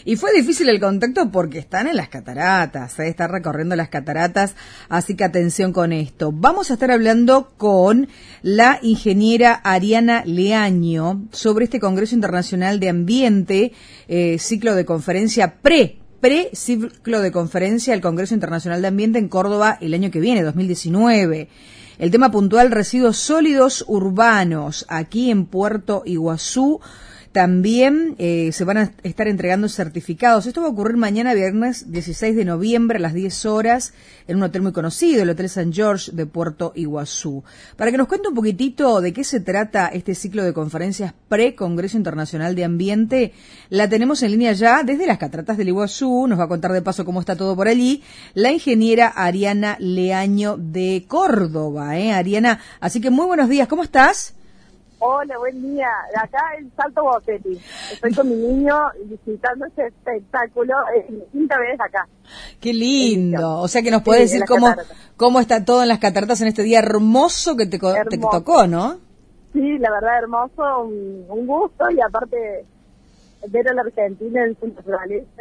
Y fue difícil el contacto porque están en las cataratas, están recorriendo las cataratas, así que atención con esto. Vamos a estar hablando con la ingeniera Ariana Leaño sobre este Congreso Internacional de Ambiente, ciclo de conferencia pre-ciclo de conferencia del Congreso Internacional de Ambiente en Córdoba el año que viene, 2019. El tema puntual, residuos sólidos urbanos, aquí en Puerto Iguazú. También se van a estar entregando certificados. Esto va a ocurrir mañana, viernes 16 de noviembre, a las 10 horas, en un hotel muy conocido, el Hotel St. George de Puerto Iguazú. Para que nos cuente un poquitito de qué se trata este ciclo de conferencias pre-Congreso Internacional de Ambiente, la tenemos en línea ya desde las cataratas del Iguazú. Nos va a contar de paso cómo está todo por allí la ingeniera Ariana Leaño de Córdoba. Ariana, así que muy buenos días, ¿cómo estás? Hola, buen día. Acá en Salto Bocetti. Estoy con mi niño visitando este espectáculo. Es mi quinta vez acá. Qué lindo. O sea que nos puedes decir cómo está todo en las cataratas en este día hermoso que te tocó, ¿no? Sí, la verdad, hermoso. Un gusto y aparte ver a la Argentina en su naturaleza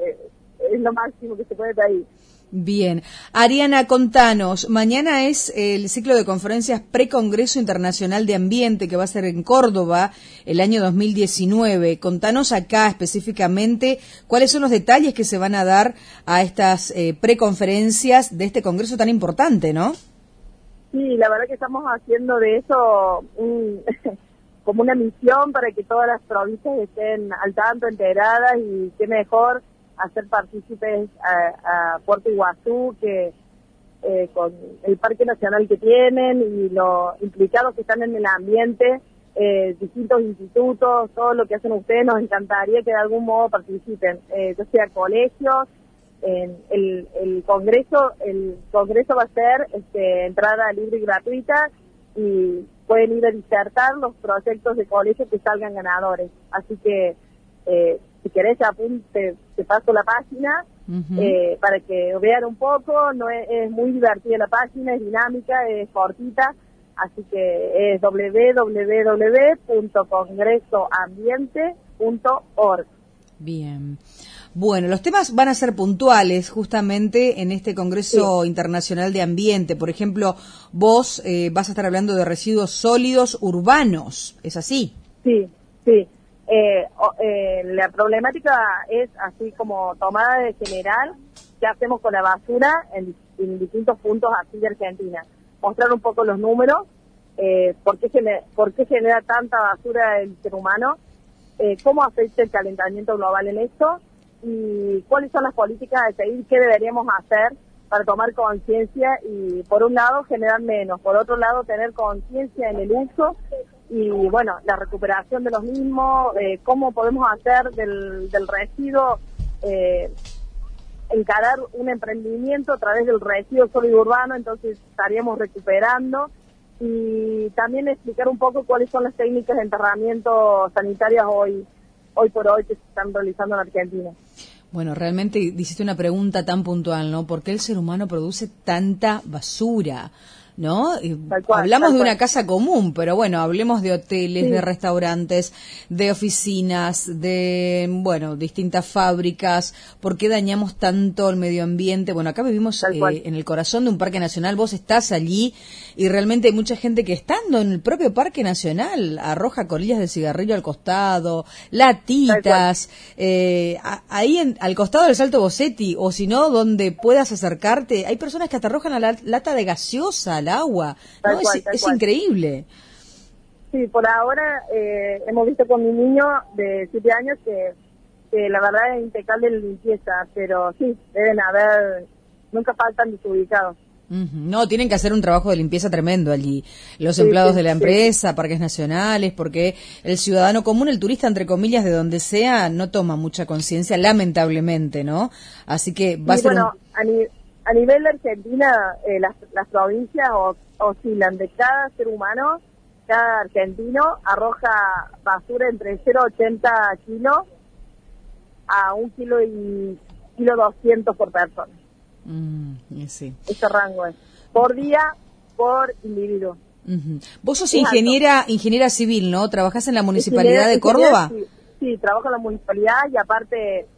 es lo máximo que se puede pedir. Bien. Ariana, contanos, mañana es el ciclo de conferencias pre-Congreso Internacional de Ambiente que va a ser en Córdoba el año 2019. Contanos acá específicamente cuáles son los detalles que se van a dar a estas pre-conferencias de este congreso tan importante, ¿no? Sí, la verdad que estamos haciendo de eso como una misión para que todas las provincias estén al tanto, enteradas, y qué mejor hacer partícipes a Puerto Iguazú, que con el Parque Nacional que tienen y los implicados que están en el ambiente, distintos institutos, todo lo que hacen ustedes, nos encantaría que de algún modo participen, ya sea colegios. El congreso va a ser entrada libre y gratuita, y pueden ir a disertar los proyectos de colegios que salgan ganadores. Así que si querés te paso la página para que vean un poco. No es muy divertida la página, es dinámica, es cortita, así que es www.congresoambiente.org. Bien. Bueno, los temas van a ser puntuales justamente en este Congreso Internacional de Ambiente. Por ejemplo, vos vas a estar hablando de residuos sólidos urbanos, ¿es así? Sí. La problemática es así como tomada de general, qué hacemos con la basura en distintos puntos así de Argentina. Mostrar un poco los números, por qué genera tanta basura el ser humano, cómo afecta el calentamiento global en esto, y cuáles son las políticas a seguir, qué deberíamos hacer para tomar conciencia y, por un lado, generar menos, por otro lado, tener conciencia en el uso y, bueno, la recuperación de los mismos, cómo podemos hacer del residuo, encarar un emprendimiento a través del residuo sólido urbano. Entonces estaríamos recuperando, y también explicar un poco cuáles son las técnicas de enterramiento sanitarias hoy por hoy que se están realizando en Argentina. Bueno, realmente hiciste una pregunta tan puntual, ¿no? ¿Por qué el ser humano produce tanta basura? ¿No? Hablamos de una casa común, pero bueno, hablemos de hoteles, de restaurantes, de oficinas, de, bueno, distintas fábricas. ¿Por qué dañamos tanto el medio ambiente? Bueno, acá vivimos en el corazón de un parque nacional, vos estás allí, y realmente hay mucha gente que, estando en el propio parque nacional, arroja colillas de cigarrillo al costado, latitas, ahí al costado del Salto Bocetti, o si no, donde puedas acercarte, hay personas que te arrojan la lata de gaseosa al agua, ¿no? Es increíble. Sí, por ahora hemos visto con mi niño de 7 años que la verdad es impecable en limpieza, pero sí, deben haber, nunca faltan desubicados. No, tienen que hacer un trabajo de limpieza tremendo allí, los empleados de la empresa, parques nacionales, porque el ciudadano común, el turista, entre comillas, de donde sea, no toma mucha conciencia, lamentablemente, ¿no? Así que va a ser a nivel de Argentina, las provincias oscilan de cada ser humano, cada argentino arroja basura entre 0,80 kilos a 1 kilo y 1,200 por persona. Sí. Ese rango es por día, por individuo. Vos sos ingeniera civil, ¿no? ¿Trabajás en la Municipalidad de Córdoba? Sí, trabajo en la municipalidad, y aparte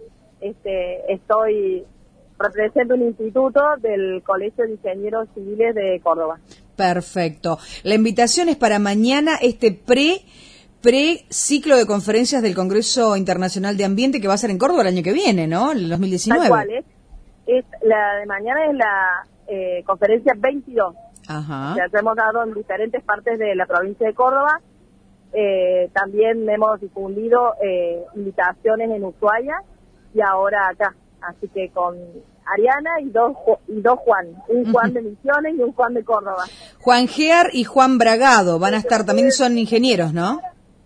represento un instituto del Colegio de Ingenieros Civiles de Córdoba. Perfecto. La invitación es para mañana, pre-ciclo de conferencias del Congreso Internacional de Ambiente que va a ser en Córdoba el año que viene, ¿no? El 2019. Tal cual, la de mañana es la conferencia 22. Ajá. Ya hemos dado en diferentes partes de la provincia de Córdoba. También hemos difundido invitaciones en Ushuaia y ahora acá. Así que con Ariana y dos Juan. Un Juan de Misiones y un Juan de Córdoba. Juan Gear y Juan Bragado van a estar, también son ingenieros, ¿no?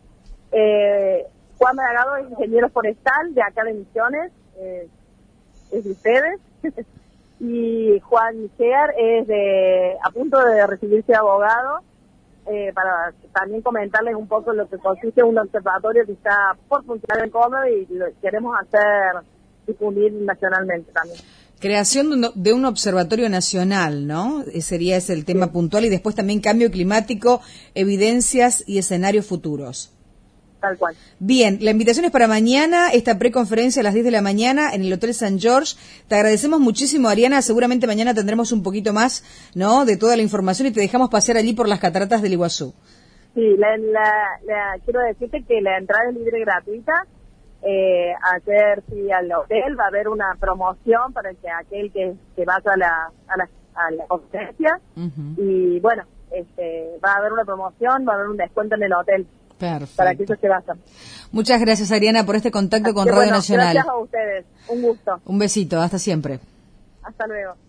Juan Bragado es ingeniero forestal de acá de Misiones, es de ustedes. Y Juan Gear es a punto de recibirse de abogado, para también comentarles un poco lo que consiste un observatorio que está por funcionar en Córdoba y lo queremos difundir nacionalmente también. Creación de un observatorio nacional, ¿no? Sería ese el tema puntual, y después también cambio climático, evidencias y escenarios futuros. Tal cual. Bien, la invitación es para mañana, esta preconferencia a las 10 de la mañana en el Hotel San George. Te agradecemos muchísimo, Ariana. Seguramente mañana tendremos un poquito más, ¿no?, de toda la información y te dejamos pasear allí por las cataratas del Iguazú. Sí, quiero decirte que la entrada es libre y gratuita. Ayer fui al hotel, va a haber una promoción para que aquel que vaya a la conferencia. Y bueno, va a haber una promoción, va a haber un descuento en el hotel. Perfecto. Para que ellos se vayan. Muchas gracias, Ariana, por este contacto con Radio Nacional. Gracias a ustedes, un gusto. Un besito, hasta siempre. Hasta luego.